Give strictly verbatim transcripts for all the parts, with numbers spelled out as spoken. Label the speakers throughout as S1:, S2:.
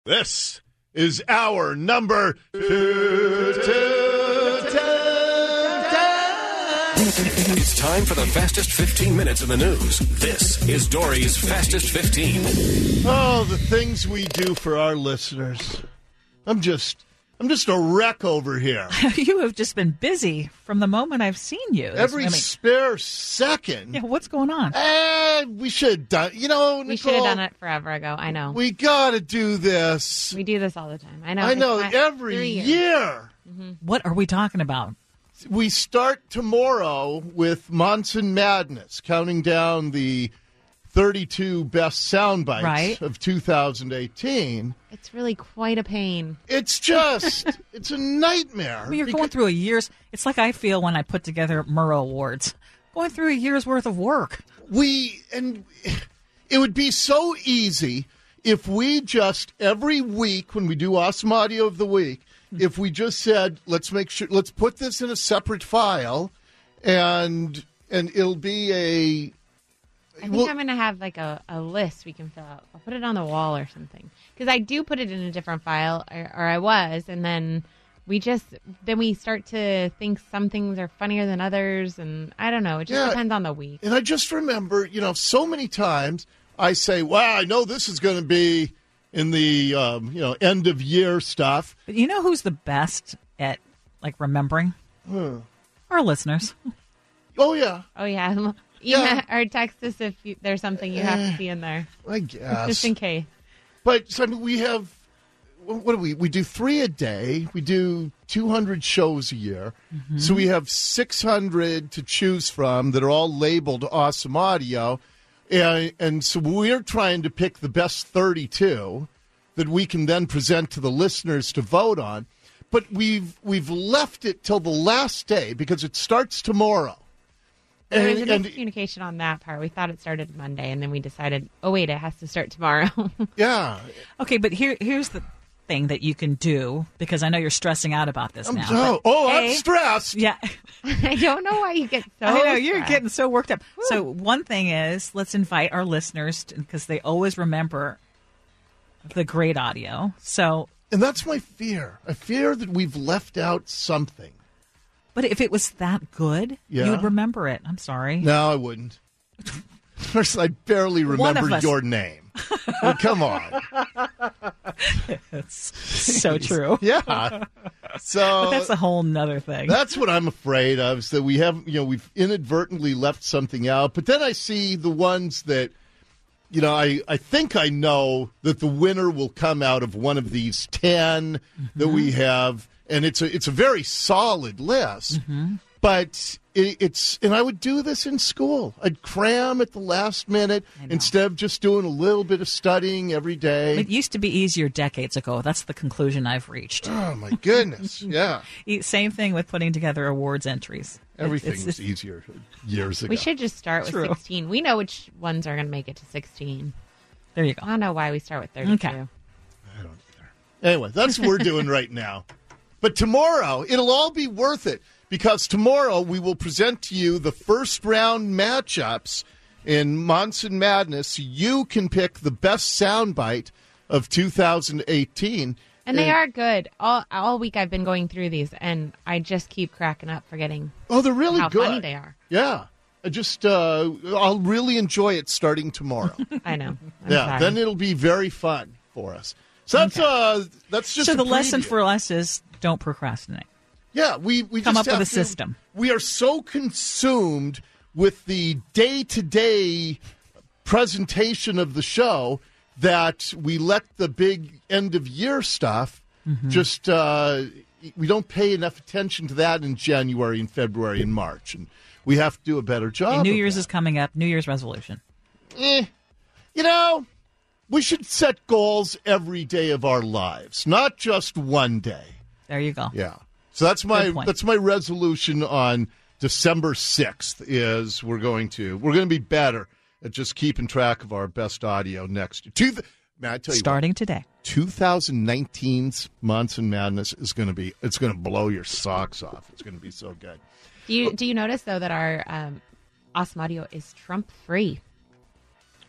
S1: This is our number two, two, two,
S2: It's time for the fastest fifteen minutes in the news. This is Dory's Fastest fifteen.
S1: Oh, the things we do for our listeners. I'm just, I'm just a wreck over here.
S3: You have just been busy from the moment I've seen you.
S1: Every
S3: I mean,
S1: spare second.
S3: yeah, what's going on?
S1: Eh, we should have done, you know,
S4: We
S1: Nicole,
S4: should have done it forever ago. I know.
S1: We got to do this.
S4: We do this all the time. I know.
S1: I know,
S4: It's my-
S1: every
S4: three years.
S1: year.
S3: What are we talking about?
S1: We start tomorrow with Monson Madness, counting down the thirty-two best sound bites
S3: Right.
S1: of two thousand eighteen.
S4: It's really quite a pain.
S1: It's just, it's a nightmare.
S3: Well, you're
S1: because-
S3: going through a year's. It's like I feel when I put together Murrow Awards. Going through a year's worth of work.
S1: We, and it would be so easy if we just, every week when we do Awesome Audio of the Week, if we just said, let's make sure, let's put this in a separate file, and and it'll be a.
S4: I think
S1: well,
S4: I'm going to have like a, a list we can fill out. I'll put it on the wall or something. Because I do put it in a different file, or, or I was, and then we just, then we start to think some things are funnier than others, and I don't know. It just
S1: Yeah.
S4: depends on the week.
S1: And I just remember, you know, so many times I say, well, I know this is going to be in the, um, you know, end of year stuff.
S3: But you know who's the best at like remembering? Our listeners.
S1: Oh, yeah,
S4: Oh, yeah.
S1: Yeah.
S4: Yeah. Or text us if you, there's something you have to see in there.
S1: I guess.
S4: Just in case.
S1: But so, I mean, we have, what do we, we do three a day. We do two hundred shows a year. So we have six hundred to choose from that are all labeled Awesome Audio. And, and so we're trying to pick the best thirty-two that we can then present to the listeners to vote on. But we've we've left it till the last day because it starts tomorrow.
S4: There was
S1: And,
S4: a
S1: and
S4: miscommunication on that part. We thought it started Monday, and then we decided, oh, wait, it has to start tomorrow.
S1: yeah,
S3: Okay, but here here's the thing that you can do, because I know you're stressing out about this
S1: I'm
S3: now.
S1: so,
S3: but-
S1: oh,
S3: A,
S1: I'm stressed.
S3: Yeah.
S4: I don't know why you get so
S3: I know, you're
S4: stressed.
S3: getting so worked up. So one thing is, let's invite our listeners, because they always remember the great audio. So,
S1: And that's my fear. I fear that we've left out something.
S3: but if it was that good,
S1: Yeah.
S3: you would remember it. I'm sorry.
S1: No, I wouldn't. First, I barely
S3: One of
S1: remember
S3: us.
S1: your name. Well, come on.
S3: It's so true.
S1: Yeah. So
S3: But that's a whole nother thing.
S1: that's what I'm afraid of, is that we have, you know, we've inadvertently left something out. But then I see the ones that, you know, I, I think I know that the winner will come out of one of these ten that we have. And it's a, it's a very solid list. But it, it's, and I would do this in school. I'd cram at the last minute instead of just doing a little bit of studying every day.
S3: It used to be easier decades ago. That's the conclusion I've reached.
S1: Oh, my goodness. Yeah.
S3: E- Same thing with putting together awards entries. It-
S1: Everything
S3: it's-
S1: was easier years ago.
S4: We should just start with
S3: True.
S4: sixteen. We know which ones are going to make it to sixteen.
S3: There you go.
S4: I don't know why we start with thirty-two.
S3: Okay.
S1: I don't either. Anyway, that's what we're doing right now. But tomorrow, it'll all be worth it, because tomorrow we will present to you the first round matchups in Monson Madness. You can pick the best soundbite of two thousand eighteen.
S4: And they are good. All all week I've been going through these, and I just keep cracking up forgetting
S1: Oh, they're really
S4: how
S1: good.
S4: funny they are.
S1: Yeah. I just, uh, I'll really enjoy it starting tomorrow.
S4: I know. I'm
S1: yeah,
S4: sorry.
S1: then it'll be very fun for us. So that's, uh, that's just
S3: So
S1: a
S3: the lesson
S1: preview.
S3: for us is don't procrastinate.
S1: Yeah, we, we
S3: Come
S1: just
S3: up with
S1: have
S3: a
S1: to-
S3: system.
S1: We are so consumed with the day-to-day presentation of the show that we let the big end-of-year stuff
S3: Mm-hmm.
S1: just, uh, we don't pay enough attention to that in January and February and March. And we have to do a better job.
S3: And New
S1: of
S3: Year's
S1: that.
S3: is coming up. New Year's resolution.
S1: Eh, you know, we should set goals every day of our lives, not just one day.
S3: There you go.
S1: Yeah. So that's my
S3: Good point.
S1: that's my resolution on December sixth is we're going to we're going to be better at just keeping track of our best audio next year. Two, man, I tell you
S3: Starting today.
S1: twenty nineteen's Monson Madness is going to be it's going to blow your socks off. It's going to be so good.
S4: Do you do you notice though that our um, Awesome Audio is Trump free?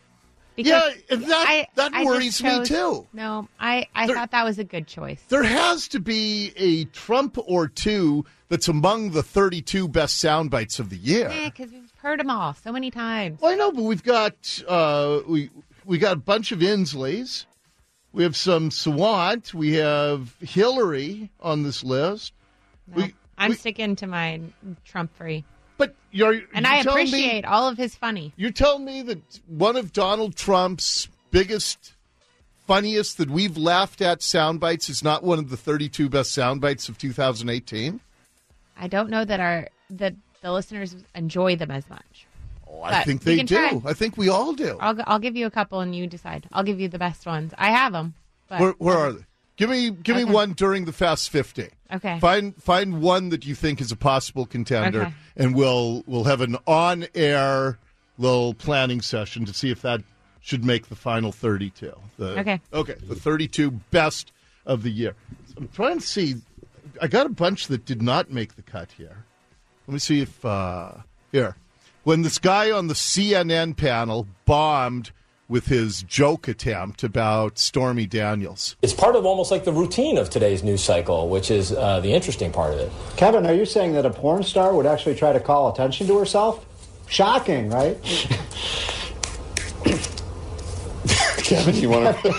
S1: Yeah, and that,
S4: I,
S1: that
S4: I
S1: worries
S4: just
S1: me
S4: chose-
S1: too.
S4: No, I, I
S1: There-
S4: thought that was a good choice.
S1: There has to be a Trump or two that's among the thirty-two best sound bites of the year.
S4: Yeah, because we've heard them all so many times.
S1: Well, I know, but we've got uh, we we got a bunch of Insleys. We have some Sawant. We have Hillary on this list.
S4: No,
S1: we,
S4: I'm
S1: we,
S4: sticking to my Trump free.
S1: But you're
S4: And
S1: you're
S4: I
S1: telling
S4: appreciate
S1: me,
S4: all of his funny.
S1: You're telling me that one of Donald Trump's biggest, funniest that we've laughed at sound bites is not one of the thirty-two best sound bites of two thousand eighteen?
S4: I don't know that our that the listeners enjoy them as much.
S1: Oh, I
S4: But
S1: think
S4: we
S1: they
S4: can
S1: do.
S4: try.
S1: I think we all do.
S4: I'll I'll give you a couple and you decide. I'll give you the best ones. I have them. But
S1: Where, where are they? Give me give me
S4: Okay.
S1: one during the Fast fifty.
S4: Okay.
S1: Find find one that you think is a possible contender,
S4: Okay.
S1: and we'll we'll have an on air little planning session to see if that should make the final thirty-two. The,
S4: Okay.
S1: Okay. The thirty-two best of the year. I'm trying to see. I got a bunch that did not make the cut here. Let me see if uh, here. When this guy on the C N N panel bombed with his joke attempt about Stormy Daniels.
S5: It's part of almost like the routine of today's news cycle, which is uh, the interesting part of it.
S6: Kevin, are you saying that a porn star would actually try to call attention to herself? Shocking, right?
S1: Kevin, you want to?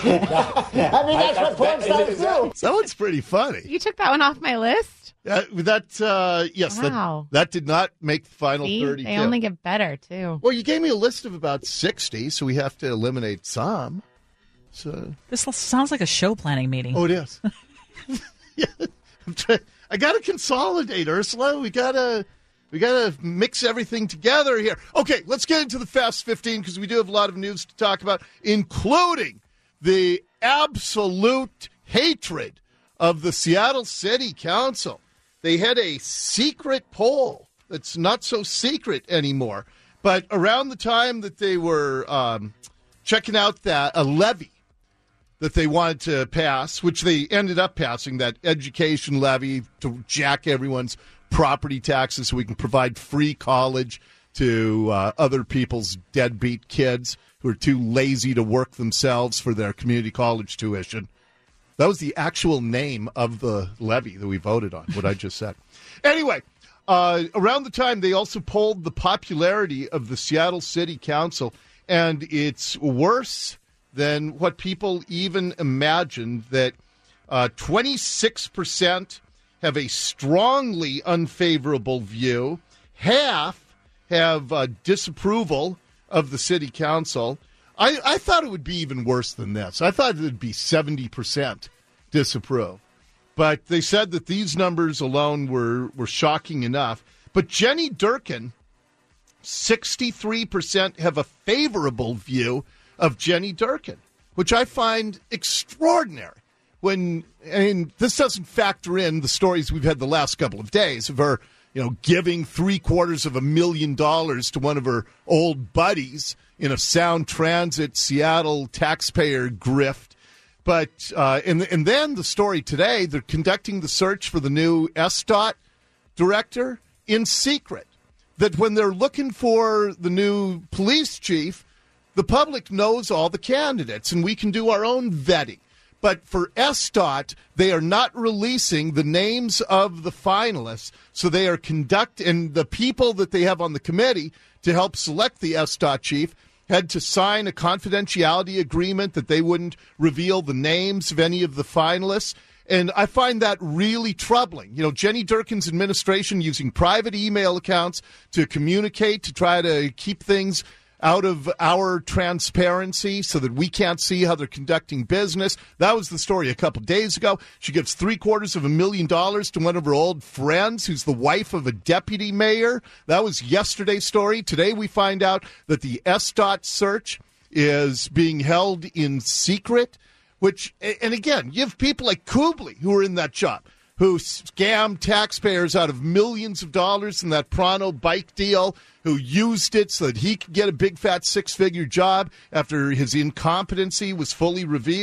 S6: I mean, that's what porn stars do.
S1: That one's pretty funny.
S4: You took that one off my list?
S1: Uh, that uh, yes,
S4: Wow.
S1: that, that did not make the final
S4: See?
S1: thirty-two.
S4: They only get better, too.
S1: Well, you gave me a list of about sixty, so we have to eliminate some. So,
S3: This sounds like a show planning meeting.
S1: oh, it is. Yeah, I'm trying, I got to consolidate, Ursula. We gotta we gotta mix everything together here. Okay, let's get into the Fast fifteen because we do have a lot of news to talk about, including the absolute hatred of the Seattle City Council. They had a secret poll that's not so secret anymore. But around the time that they were um, checking out that a levy that they wanted to pass, which they ended up passing, that education levy to jack everyone's property taxes so we can provide free college to uh, other people's deadbeat kids who are too lazy to work themselves for their community college tuition. That was the actual name of the levy that we voted on, what I just said. Anyway, uh, around the time, they also polled the popularity of the Seattle City Council, and it's worse than what people even imagined, that uh, twenty-six percent have a strongly unfavorable view, half have uh, disapproval of the City Council. I, I thought it would be even worse than this. I thought it would be seventy percent disapprove. But they said that these numbers alone were, were shocking enough. But Jenny Durkin, sixty-three percent have a favorable view of Jenny Durkin, which I find extraordinary. When, I mean, this doesn't factor in the stories we've had the last couple of days of her, you know, giving three quarters of a million dollars to one of her old buddies in a Sound Transit Seattle taxpayer grift. But, uh, and, and then the story today, they're conducting the search for the new S D O T director in secret. That when they're looking for the new police chief, the public knows all the candidates, and we can do our own vetting. But for S D O T, they are not releasing the names of the finalists, so they are conducting, and the people that they have on the committee to help select the S D O T chief had to sign a confidentiality agreement that they wouldn't reveal the names of any of the finalists. And I find that really troubling. You know, Jenny Durkin's administration using private email accounts to communicate, to try to keep things out of our transparency so that we can't see how they're conducting business. That was the story a couple days ago. She gives three quarters of a million dollars to one of her old friends who's the wife of a deputy mayor. That was yesterday's story. Today we find out that the S D O T search is being held in secret, which, and again, you have people like Kubley who are in that job, who scammed taxpayers out of millions of dollars in that Prano bike deal, who used it so that he could get a big fat six-figure job after his incompetency was fully revealed.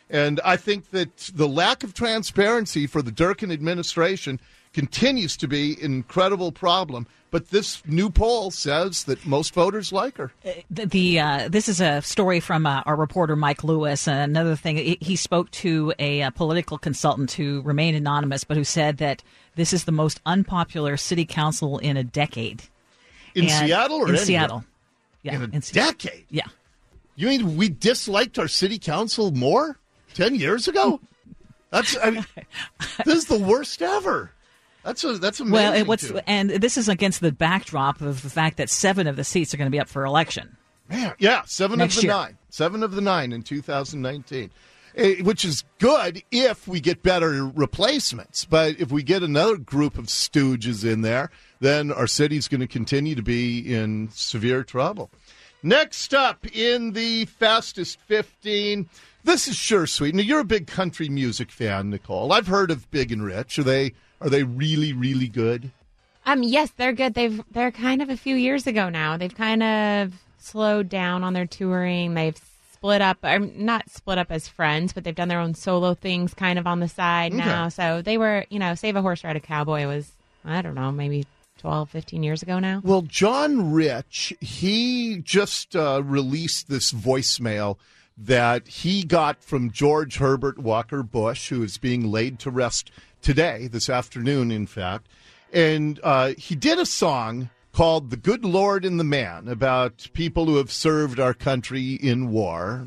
S1: And I think that the lack of transparency for the Durkin administration continues to be an incredible problem. But this new poll says that most voters like her.
S3: The, the uh, this is a story from uh, our reporter Mike Lewis. And another thing, he, he spoke to a, a political consultant who remained anonymous, but who said that this is the most unpopular city council in a decade.
S1: In
S3: And
S1: Seattle or
S3: in
S1: anywhere?
S3: Seattle? Yeah,
S1: In a
S3: in Seattle.
S1: decade?
S3: Yeah.
S1: You mean we disliked our city council more ten years ago? That's I mean, this is the worst ever. That's a, that's amazing.
S3: Well, it, what's
S1: too.
S3: and this is against the backdrop of the fact that seven of the seats are going to be up for election.
S1: Man, yeah, seven
S3: Next
S1: of the
S3: year.
S1: nine, seven of the nine in two thousand nineteen, Eh, which is good if we get better replacements. But if we get another group of stooges in there, then our city's going to continue to be in severe trouble. Next up in the fastest fifteen, this is Sure Sweet. Now, you're a big country music fan, Nicole. I've heard of Big and Rich. Are they are they really, really good?
S4: Um, yes, they're good. They've they're kind of a few years ago now. They've kind of slowed down on their touring. They've split up, or not split up as friends, but they've done their own solo things kind of on the side
S1: Okay.
S4: now. So they were, you know, Save a Horse Ride a Cowboy was, I don't know, maybe twelve, fifteen years ago now.
S1: Well, John Rich, he just uh, released this voicemail that he got from George Herbert Walker Bush, who is being laid to rest today, this afternoon, in fact. And uh, he did a song called The Good Lord and the Man about people who have served our country in war.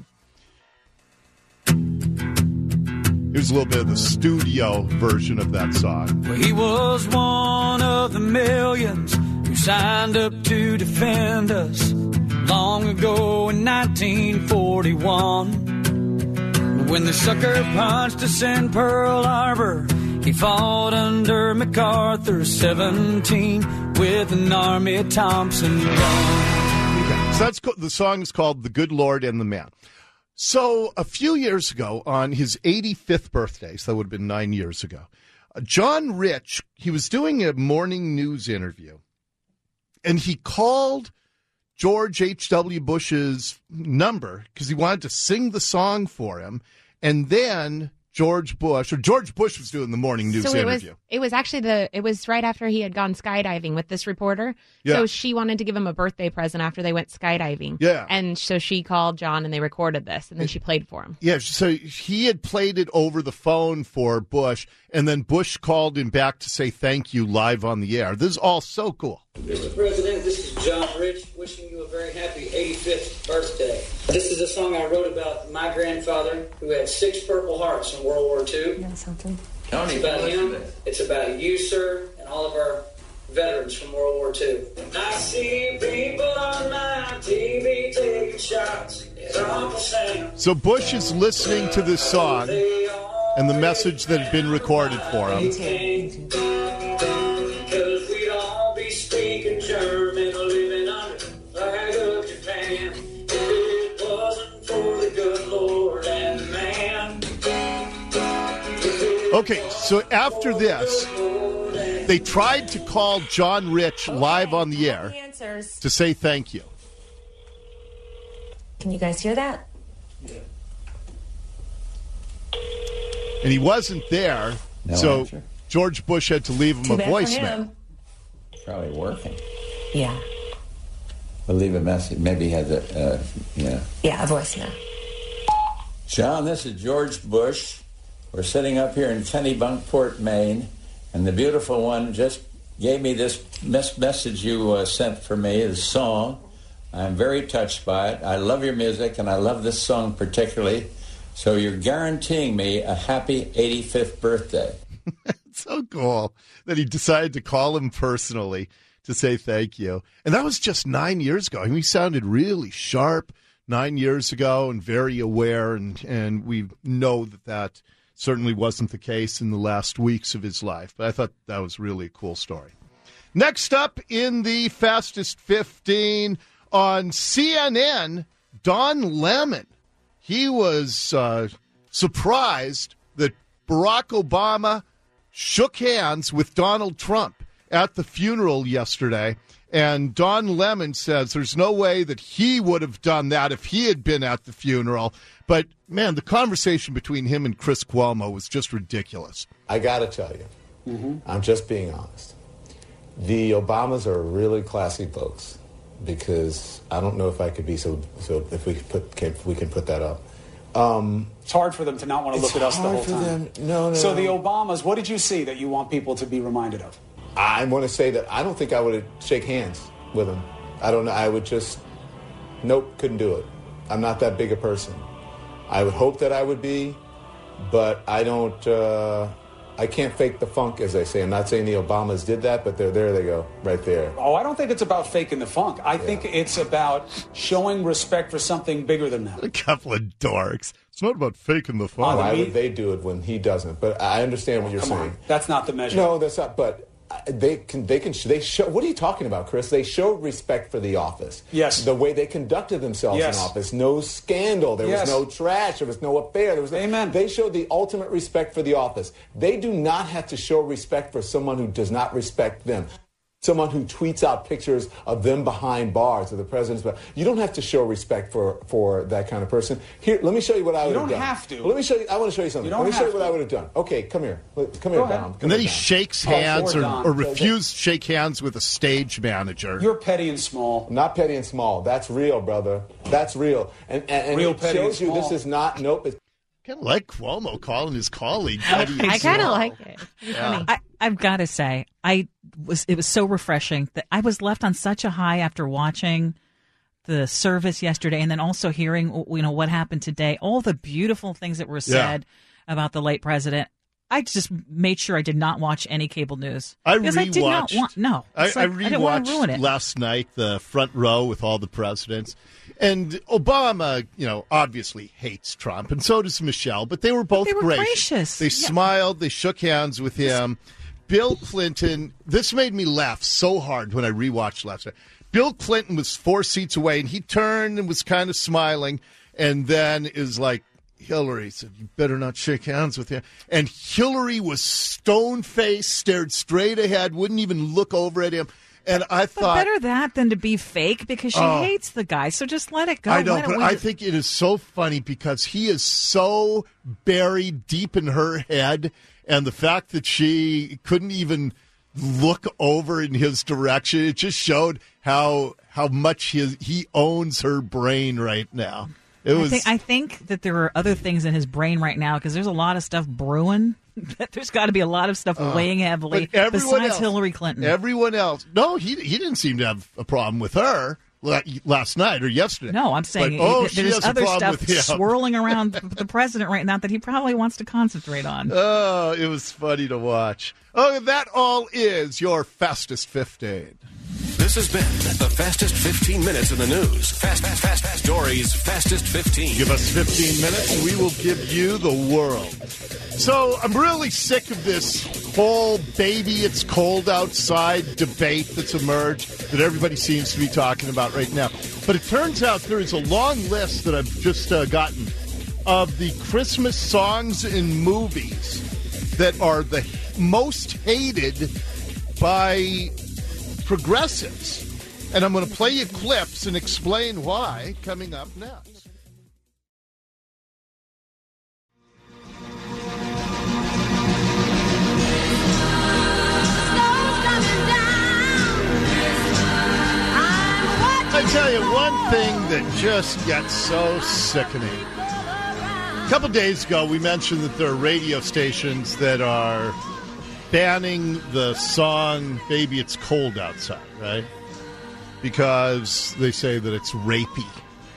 S1: Here's a little bit of the studio version of that song.
S7: Well, he was one of the millions who signed up to defend us long ago in nineteen forty-one. When the sucker punched us in Pearl Harbor, he fought under MacArthur seventeen with an Army of Thompson gun.
S1: Okay, so that's co- the song is called The Good Lord and the Man. So a few years ago, on his eighty-fifth birthday, so that would have been nine years ago, uh, John Rich, he was doing a morning news interview, and he called George H W. Bush's number because he wanted to sing the song for him, and then George Bush, or George Bush was doing the morning news
S4: so it was,
S1: interview.
S4: it was actually the, it was right after he had gone skydiving with this reporter.
S1: Yeah.
S4: So she wanted to give him a birthday present after they went skydiving.
S1: Yeah.
S4: And so she called John and they recorded this and then she played for him.
S1: Yeah, so he had played it over the phone for Bush, and then Bush called him back to say thank you live on the air. This is all so cool.
S8: Mister President, this is John Rich wishing you a very happy eighty-fifth birthday. This is a song I wrote about my grandfather who had six Purple Hearts in World War Two.
S9: That's something.
S8: It's about him. It's about you, sir, and all of our veterans from World War Two. I see people on my T V taking shots at Uncle Sam.
S1: So Bush is listening to this song and the message that had been recorded for him.
S8: Because we'd all be speaking German, living under the flag of Japan. If it wasn't for the good Lord and the man.
S1: Okay, so after this, they tried to call John Rich live on the air
S9: Answers.
S1: to say thank you.
S9: Can you guys hear that?
S1: And he wasn't there,
S10: No
S1: so
S10: answer.
S1: George Bush had to leave him
S9: Too
S1: a
S9: bad for
S1: voicemail.
S9: him.
S10: Probably working.
S9: Yeah.
S10: We'll leave a message. Maybe he has a, uh, you know.
S9: Yeah, a voicemail.
S10: John, this is George Bush. We're sitting up here in Kennebunkport, Maine, and the beautiful one just gave me this mes- message you uh, sent for me, this song. I'm very touched by it. I love your music, and I love this song particularly. So you're guaranteeing me a happy eighty-fifth birthday.
S1: It's so cool that he decided to call him personally to say thank you. And that was just nine years ago. I mean, he sounded really sharp nine years ago and very aware, and, and we know that that certainly wasn't the case in the last weeks of his life. But I thought that was really a cool story. Next up in the Fastest fifteen on C N N, Don Lemon. He was uh, surprised that Barack Obama shook hands with Donald Trump at the funeral yesterday. And Don Lemon says there's no way that he would have done that if he had been at the funeral. But, man, the conversation between him and Chris Cuomo was just ridiculous.
S11: I got to tell you, mm-hmm. I'm just being honest. The Obamas are really classy folks because I don't know if I could be so, so if we put, can, if we can put that up. Um,
S12: it's hard for them to not want to look at us the whole time.
S11: Them. No, no,
S12: so
S11: no.
S12: the Obamas, what did you see that you want people to be reminded of?
S11: I want to say that I don't think I would shake hands with them. I don't know. I would just, nope, couldn't do it. I'm not that big a person. I would hope that I would be, but I don't, uh, I can't fake the funk, as they say. I'm not saying the Obamas did that, but they're, there they go, right there.
S12: Oh, I don't think it's about faking the funk. I yeah. think it's about showing respect for something bigger than that.
S1: A couple of dorks. It's not about faking the funk.
S11: Why would they do it when he doesn't? But I understand what you're
S12: Come
S11: saying.
S12: On. That's not the measure.
S11: No, that's not, but... They can, they can, they show, what are you talking about, Chris? They showed respect for the office.
S12: Yes.
S11: The way they conducted themselves
S12: yes.
S11: in office. No scandal. There
S12: yes.
S11: was no trash. There was no affair. There was no,
S12: Amen.
S11: They showed the ultimate respect for the office. They do not have to show respect for someone who does not respect them. Someone who tweets out pictures of them behind bars of the president's. You don't have to show respect for, for that kind of person. Here, let me show you what I would have done.
S12: You don't have to.
S11: Well, let me show you. I want to show you something.
S12: You don't
S11: let me
S12: have
S11: show you what
S12: to.
S11: I would have done. Okay, come here. Come
S12: Go
S11: here,
S12: ahead.
S11: Dom. Come
S1: and then
S11: here,
S1: he
S11: Dom.
S1: shakes
S11: Oh,
S1: hands or,
S11: Don.
S1: or refuses to shake hands with a stage manager.
S12: You're petty and small.
S11: Not petty and small. That's real, brother. That's real. And, and, and
S12: real
S11: it
S12: petty
S11: shows
S12: and
S11: you
S12: small.
S11: this is not, nope. It's,
S1: kind of like Cuomo calling his colleague petty and
S4: I kind of
S1: small.
S4: like it. It's
S1: Yeah.
S4: funny.
S3: I, I've got to say, I was it was so refreshing that I was left on such a high after watching the service yesterday, and then also hearing you know what happened today. All the beautiful things that were said yeah. about the late president. I just made sure I did not watch any cable news.
S1: I
S3: because
S1: rewatched.
S3: I did not want. No,
S1: I,
S3: like,
S1: I
S3: I didn't want to ruin
S1: rewatched
S3: it.
S1: last night the front row with all the presidents. And Obama, you know, obviously hates Trump, and so does Michelle, but they were both
S3: they were
S1: gracious.
S3: gracious.
S1: They
S3: Yeah.
S1: smiled, they shook hands with him. Bill Clinton, this made me laugh so hard when I rewatched last night. Bill Clinton was four seats away, and he turned and was kind of smiling, and then is like, Hillary said, you better not shake hands with him. And Hillary was stone-faced, stared straight ahead, wouldn't even look over at him. And I
S3: But
S1: thought,
S3: better that than to be fake because she
S1: Oh.
S3: hates the guy. So just let it go.
S1: I know,
S3: Why don't
S1: but
S3: we
S1: I
S3: just-
S1: think it is so funny because he is so buried deep in her head, and the fact that she couldn't even look over in his direction, it just showed how how much his, he owns her brain right now. It was.
S3: I think, I think that there are other things in his brain right now because there's a lot of stuff brewing. There's got to be a lot of stuff
S1: Uh,
S3: weighing heavily
S1: but everyone
S3: besides
S1: else-
S3: Hillary Clinton.
S1: Everyone else, no, he he didn't seem to have a problem with her la- last night or yesterday.
S3: No, I'm saying
S1: But, oh,
S3: th-
S1: she
S3: there's
S1: has a
S3: other
S1: problem
S3: stuff
S1: with him.
S3: swirling around the president right now that he probably wants to concentrate on.
S1: Oh, it was funny to watch. Oh, that all is your fastest fifteen.
S2: This has been the fastest fifteen minutes in the news. Fast, fast, fast, fast. Dory's fastest fifteen.
S1: Give us fifteen minutes and we will give you the world. So I'm really sick of this whole baby it's cold outside debate that's emerged that everybody seems to be talking about right now. But it turns out there is a long list that I've just uh, gotten of the Christmas songs and movies that are the most hated by progressives. And I'm going to play you clips and explain why coming up next. I tell you one thing that just gets so sickening. A couple days ago, we mentioned that there are radio stations that are banning the song Baby It's Cold Outside, right? Because they say that it's rapey.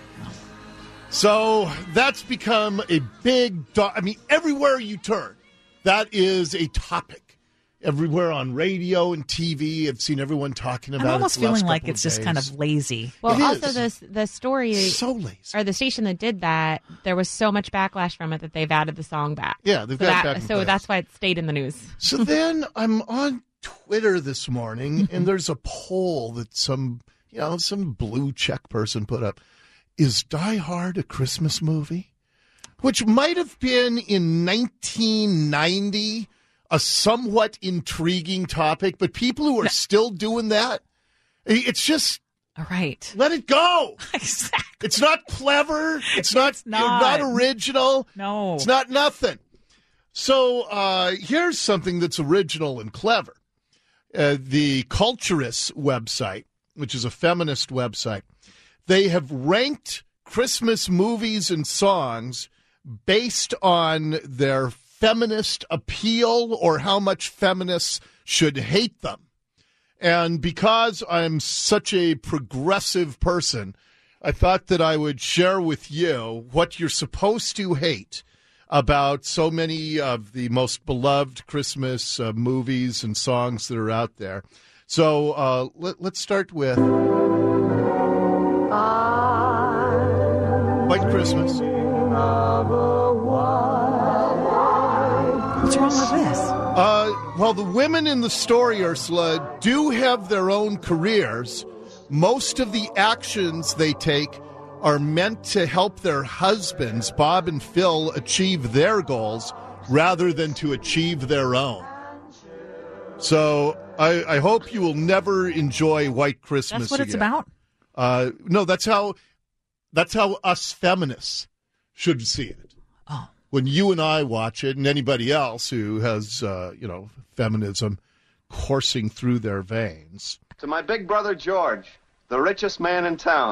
S1: So that's become a big, do- I mean, everywhere you turn, that is a topic. Everywhere on radio and T V, I've seen everyone talking about it.
S3: I'm almost
S1: the last
S3: feeling like
S1: couple
S3: it's
S1: of
S3: just kind
S1: days.
S3: of lazy.
S4: Well,
S1: It
S4: also
S1: is.
S4: the the story
S1: So lazy.
S4: or the station that did that, there was so much backlash from it that they've added the song back.
S1: Yeah, they've
S4: so
S1: got
S4: that,
S1: back in
S4: So
S1: place.
S4: that's why it stayed in the news.
S1: So then I'm on Twitter this morning, and there's a poll that some, you know, some blue check person put up. Is Die Hard a Christmas movie? Which might have been in nineteen ninety a somewhat intriguing topic, but people who are still doing that, It's just
S3: All right.
S1: let it go.
S3: Exactly.
S1: It's not clever. It's not
S3: It's not.
S1: not original.
S3: No.
S1: It's not nothing. So uh, here's something that's original and clever. Uh, the Culturist website, which is a feminist website, they have ranked Christmas movies and songs based on their feminist appeal or how much feminists should hate them. And because I'm such a progressive person, I thought that I would share with you what you're supposed to hate about so many of the most beloved Christmas uh, movies and songs that are out there. So uh, let, let's start with White Christmas.
S3: What's wrong with this?
S1: Uh, well, the women in the story, Ursula, do have their own careers. Most of the actions they take are meant to help their husbands, Bob and Phil, achieve their goals rather than to achieve their own. So I, I hope you will never enjoy White Christmas
S3: That's what
S1: again.
S3: it's about?
S1: Uh, no, that's how that's how us feminists should see it.
S3: Oh.
S1: When you and I watch it, and anybody else who has, uh, you know, feminism coursing through their veins.
S13: To my big brother George, the richest man in town.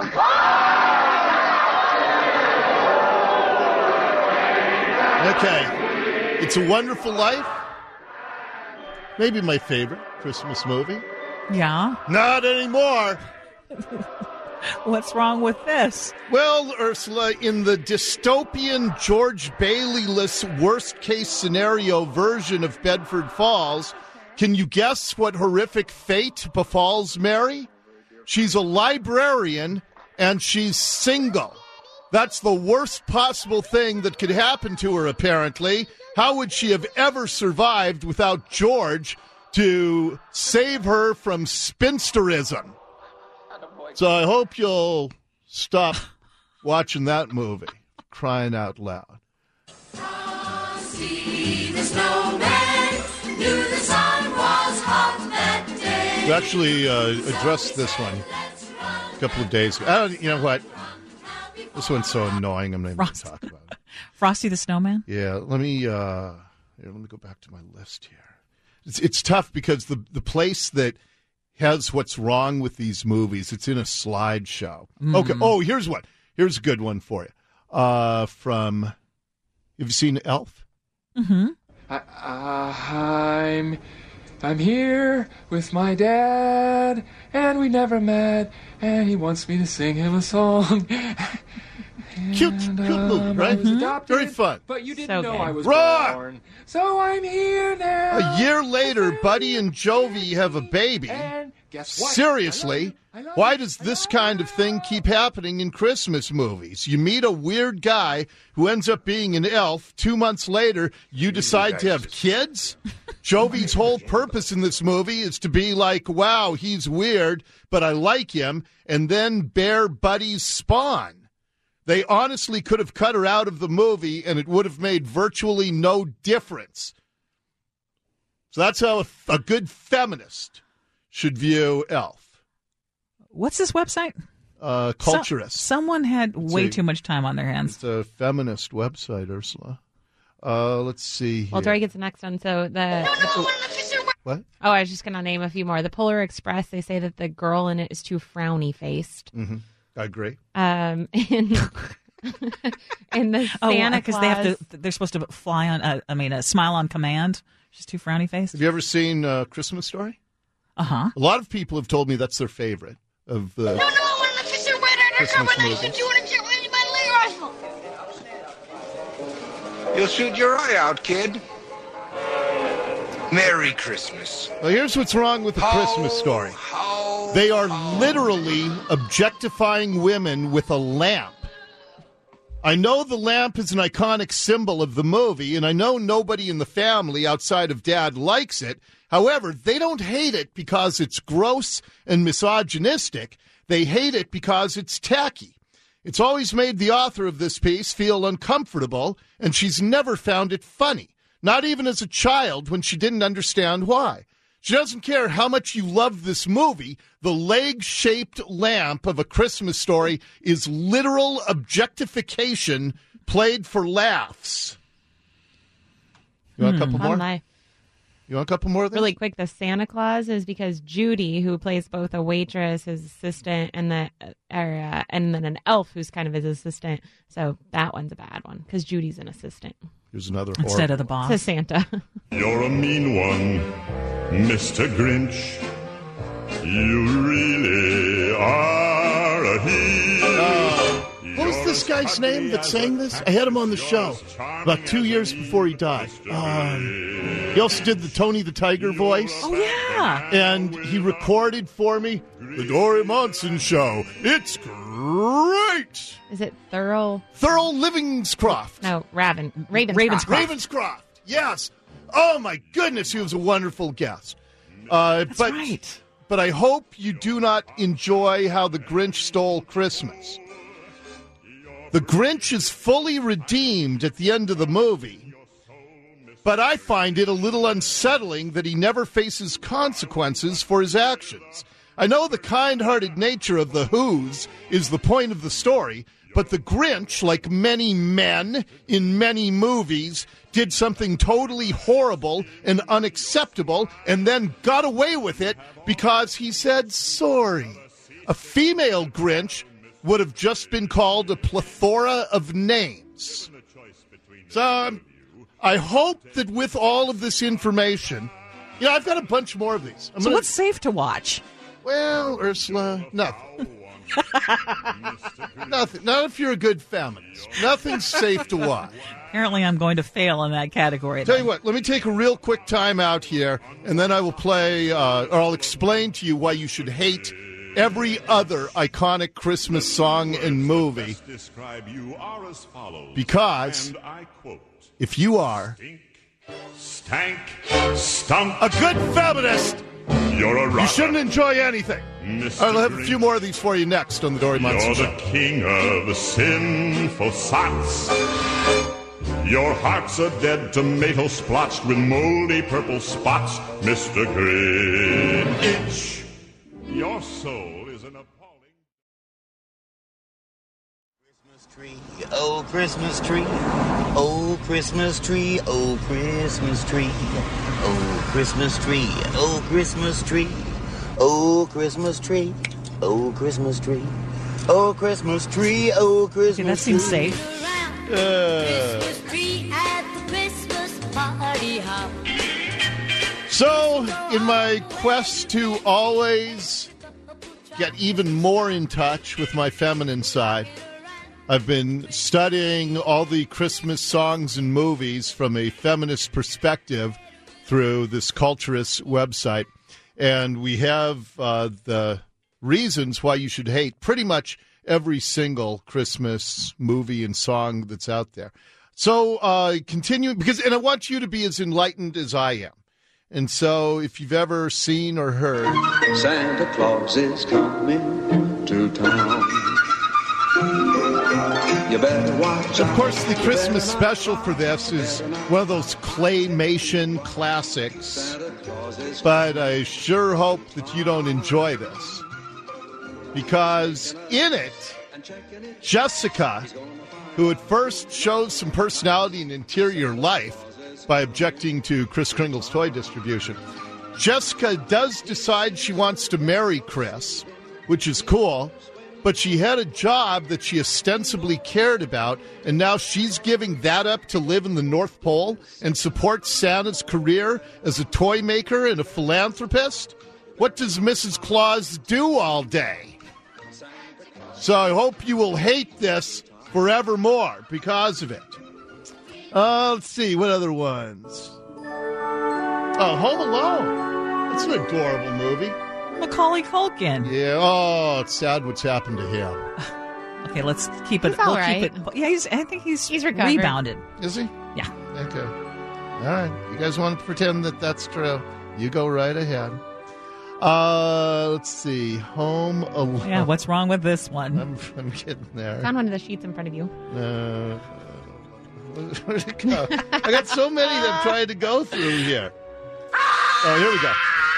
S1: Okay, It's a Wonderful Life. Maybe my favorite Christmas movie.
S3: Yeah.
S1: Not anymore.
S3: What's wrong with this?
S1: Well, Ursula, in the dystopian George Bailey-less worst-case scenario version of Bedford Falls, can you guess what horrific fate befalls Mary? She's a librarian, and she's single. That's the worst possible thing that could happen to her, apparently. How would she have ever survived without George to save her from spinsterism? So I hope you'll stop watching that movie, crying out loud.
S14: Frosty the snowman knew the sun was hot that day.
S1: We actually uh, addressed this one a couple of days ago. I don't, you know what? This one's so annoying, I'm not even going to talk about it.
S3: Frosty the Snowman?
S1: Yeah, let me uh, here, let me go back to my list here. It's, it's tough because the, the place that has what's wrong with these movies, it's in a slideshow.
S3: Mm.
S1: Okay, oh, here's one. Here's a good one for you. Uh, from, have you seen Elf?
S3: Mm-hmm.
S15: I, uh, I'm, I'm here with my dad, and we never met, and he wants me to sing him a song.
S1: Cute,
S15: and,
S1: cute movie,
S15: um,
S1: right?
S15: I was adopted,
S1: Very fun.
S15: But you didn't
S3: So
S15: know
S3: good.
S15: I was
S1: Roar!
S15: born. So I'm here now.
S1: A year later, Buddy and Jovi have a baby.
S15: And guess what?
S1: Seriously,
S15: I love you. I love
S1: why
S15: you.
S1: does this kind of thing keep happening in Christmas movies? You meet a weird guy who ends up being an elf. Two months later, you decide to have kids? Jovi's whole purpose in this movie is to be like, wow, he's weird, but I like him, and then bear Buddy's spawn. They honestly could have cut her out of the movie, and it would have made virtually no difference. So that's how a, a good feminist should view Elf.
S3: What's this website?
S1: Uh, Culturist.
S3: So, someone had
S1: It's
S3: way
S1: a-
S3: too much time on their hands.
S1: It's a feminist website, Ursula. Uh, let's see here.
S4: Well, Dory gets the next one. So the
S1: What?
S4: oh, I was just gonna name a few more. The Polar Express. They say that the girl in it is too frowny faced.
S1: Mm-hmm. I agree.
S4: Um, in, in the
S3: Oh,
S4: Santa
S3: because
S4: Claus,
S3: they have to. They're supposed to fly on. Uh, I mean, a smile on command. She's too frowny faced.
S1: Have you ever seen uh, Christmas Story?
S3: Uh huh.
S1: A lot of people have told me that's their favorite of the Christmas movies.
S16: You'll shoot your eye out, kid. Merry Christmas.
S1: Well, here's what's wrong with the Christmas Story. They are literally objectifying women with a lamp. I know the lamp is an iconic symbol of the movie, and I know nobody in the family outside of Dad likes it. However, they don't hate it because it's gross and misogynistic. They hate it because it's tacky. It's always made the author of this piece feel uncomfortable, and she's never found it funny. Not even as a child when she didn't understand why. She doesn't care how much you love this movie. The leg-shaped lamp of A Christmas Story is literal objectification played for laughs. You want a couple more?
S4: Lie.
S1: You want a couple more of those?
S4: Really quick, the Santa Claus is because Judy, who plays both a waitress, his assistant, and the or, uh, and then an elf who's kind of his assistant. So that one's a bad one because Judy's an assistant.
S1: Here's another
S3: instead of the boss.
S4: To Santa.
S17: You're a mean one, Mister Grinch. You really are a hero.
S1: What was this guy's name that sang this? I had him on the show about two years before he died. Um, he also did the Tony the Tiger voice.
S3: Oh, yeah.
S1: And he recorded for me the Dory Monson Show. It's great.
S4: Is it Thurl?
S1: Thurl Livingcroft.
S4: No, Raven. Ravenscroft.
S1: Ravenscroft. Ravenscroft. Yes. Oh, my goodness. He was a wonderful guest. Uh,
S3: That's
S1: but,
S3: right.
S1: But I hope you do not enjoy How the Grinch Stole Christmas. The Grinch is fully redeemed at the end of the movie, but I find it a little unsettling that he never faces consequences for his actions. I know the kind-hearted nature of the Who's is the point of the story, but the Grinch, like many men in many movies, did something totally horrible and unacceptable and then got away with it because he said sorry. A female Grinch would have just been called a plethora of names. So um, I hope that with all of this information, you know, I've got a bunch more of these. I'm
S3: so
S1: gonna,
S3: what's safe to watch?
S1: Well, Ursula, nothing. Nothing. Not if you're a good feminist. Nothing's safe to watch.
S3: Apparently I'm going to fail in that category.
S1: Tell
S3: then.
S1: you what, let me take a real quick time out here, and then I will play, uh, or I'll explain to you why you should hate every other iconic Christmas song and movie. Because if you are
S17: stank, stunk,
S1: a good feminist,
S17: you're a rotter.
S1: You shouldn't enjoy anything.
S17: Mister
S1: I'll have a few more of these for you next on the Dory Monson Show.
S17: You're the king of the sinful sots. Your heart's a dead tomato splotched with moldy purple spots, Mister Grinch. Your soul is an appalling...
S18: Christmas tree, oh Christmas tree, oh Christmas tree, oh Christmas tree, oh Christmas tree, oh Christmas tree, oh Christmas tree, oh Christmas tree, oh Christmas tree, oh Christmas tree.
S3: Okay, that seems safe.
S1: Uh,
S14: Christmas tree at the Christmas party hop.
S1: So, in my quest to always get even more in touch with my feminine side, I've been studying all the Christmas songs and movies from a feminist perspective through this Culturist website. And we have uh, the reasons why you should hate pretty much every single Christmas movie and song that's out there. So, uh, continuing, because, and I want you to be as enlightened as I am. And so, if you've ever seen or heard...
S19: Santa Claus is coming to town. You better watch.
S1: Of course, the Christmas special for this is one of those claymation classics. But I sure hope that you don't enjoy this. Because in it, Jessica, who at first shows some personality and interior life, by objecting to Kris Kringle's toy distribution. Jessica does decide she wants to marry Chris, which is cool, but she had a job that she ostensibly cared about, and now she's giving that up to live in the North Pole and support Santa's career as a toy maker and a philanthropist? What does Missus Claus do all day? So I hope you will hate this forevermore because of it. Uh, let's see, what other ones? Oh, Home Alone. That's an adorable movie.
S3: Macaulay Culkin.
S1: Yeah, oh, it's sad what's happened to him.
S3: Okay, let's keep it.
S4: He's all
S3: we'll
S4: right.
S3: keep it. Yeah, he's. I think he's,
S4: He's recovered.
S3: rebounded.
S1: Is he?
S3: Yeah.
S1: Okay. All right. You guys want to pretend that that's true? You go right ahead. Uh, let's see. Home Alone.
S3: Yeah, what's wrong with this one?
S1: I'm, I'm getting there.
S4: Found one of the sheets in front of you.
S1: Uh, where'd it go? I got so many that I'm trying to go through here. Oh, here we go.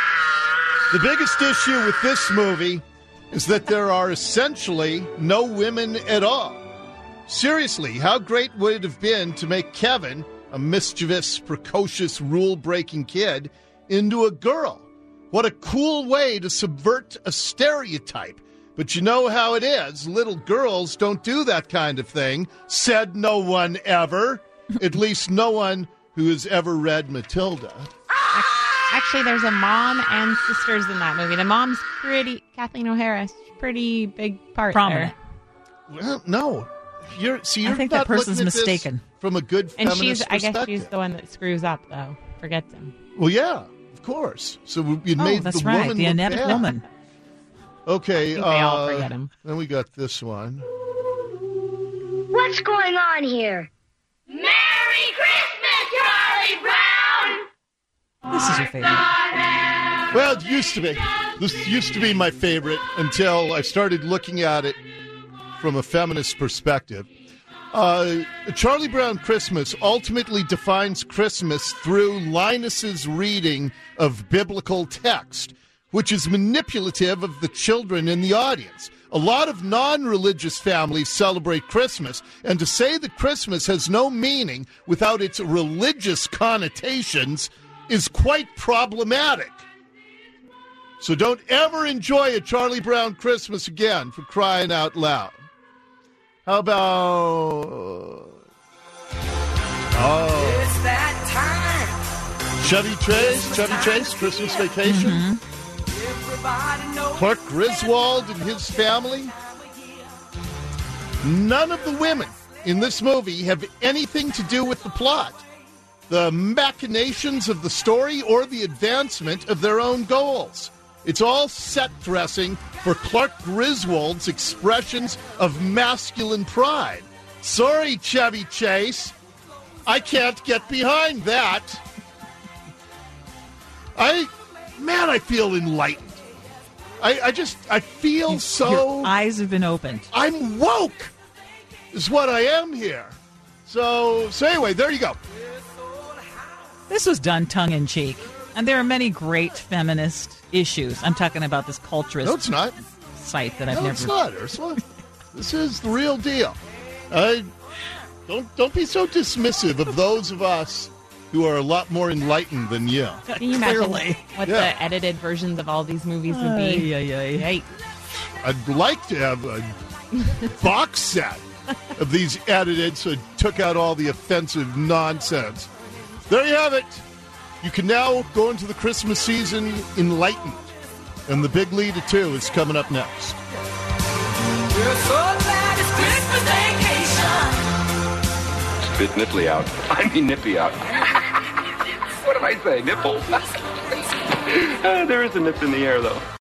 S1: The biggest issue with this movie is that there are essentially no women at all. Seriously, how great would it have been to make Kevin, a mischievous, precocious, rule-breaking kid, into a girl? What a cool way to subvert a stereotype. But you know how it is. Little girls don't do that kind of thing, said no one ever. At least no one who has ever read Matilda.
S4: Actually, there's a mom and sisters in that movie. The mom's pretty, Kathleen O'Hara, pretty big part
S3: Prominent.
S4: there.
S1: Well, no. You're, see, you're
S3: I think
S1: not
S3: that person's
S1: looking at this
S3: mistaken.
S1: From a good
S4: And
S1: feminist
S4: she's, I guess
S1: perspective.
S4: she's the one that screws up, though. Forgets him.
S1: Well, yeah, of course. So you
S3: Oh,
S1: made
S3: that's
S1: the
S3: right,
S1: woman
S3: the
S1: look
S3: inept
S1: bad.
S3: woman.
S1: Okay.
S4: I think they all
S1: uh,
S4: forget him.
S1: Then we got this one.
S14: What's going on here? Merry Christmas, Charlie Brown!
S3: This is your favorite.
S1: Well, it used to be. This used to be my favorite until I started looking at it from a feminist perspective. Uh, Charlie Brown Christmas ultimately defines Christmas through Linus's reading of biblical text, which is manipulative of the children in the audience. A lot of non-religious families celebrate Christmas, and to say that Christmas has no meaning without its religious connotations is quite problematic. So don't ever enjoy a Charlie Brown Christmas again, for crying out loud. How about... Oh.
S14: It's that time.
S1: Chevy Chase, Chevy Chase, Christmas Vacation.
S14: Everybody knows
S1: Clark Griswold and his family. None of the women in this movie have anything to do with the plot, the machinations of the story, or the advancement of their own goals. It's all set dressing for Clark Griswold's expressions of masculine pride. Sorry, Chevy Chase. I can't get behind that. I, man, I feel enlightened. I, I just, I feel
S3: You-
S1: so...
S3: Your eyes have been opened.
S1: I'm woke, is what I am here. So, so anyway, there you go.
S3: This was done tongue-in-cheek. And there are many great feminist issues. I'm talking about this culturist
S1: No, it's not.
S3: site that I've
S1: No,
S3: never...
S1: it's not, Ursula. This is the real deal. I don't don't be so dismissive of those of us who are a lot more enlightened than you.
S4: Can you imagine
S3: Clearly.
S4: what
S1: Yeah.
S4: the edited versions of all these movies would be?
S3: Ay, ay, ay.
S4: Yikes.
S1: I'd like to have a box set of these edited so it took out all the offensive nonsense. There you have it. You can now go into the Christmas season enlightened. And the big lead of two is coming up next.
S14: We're so glad it's Christmas vacation.
S20: It's a bit nipply out. I mean nippy out. What did I say? Nipple. Uh, there is a nip in the air, though.